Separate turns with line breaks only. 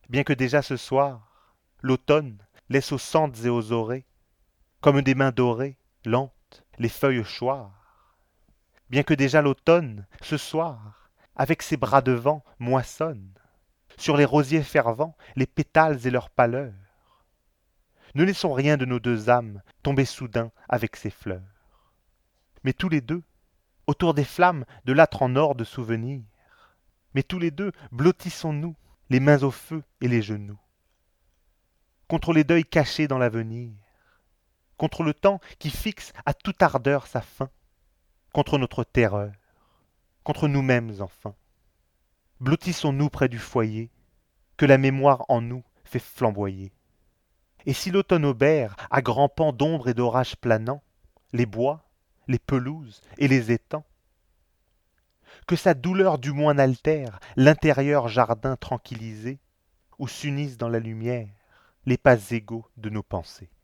Bien que déjà ce soir, l'automne laisse aux sentes et aux orées, comme des mains dorées, lentes, les feuilles choir. Bien que déjà l'automne, ce soir, avec ses bras de vent, moissonne, sur les rosiers fervents, les pétales et leur pâleur. Ne laissons rien de nos deux âmes tomber soudain avec ses fleurs. Mais tous les deux, autour des flammes de l'âtre en or de souvenirs, mais tous les deux, blottissons-nous, les mains au feu et les genoux, contre les deuils cachés dans l'avenir, contre le temps qui fixe à toute ardeur sa fin, contre notre terreur, contre nous-mêmes enfin. Blottissons-nous près du foyer, que la mémoire en nous fait flamboyer. Et si l'automne obère, à grands pans d'ombre et d'orage planant, les bois, les pelouses et les étangs, que sa douleur du moins n'altère l'intérieur jardin tranquillisé, où s'unissent dans la lumière les pas égaux de nos pensées.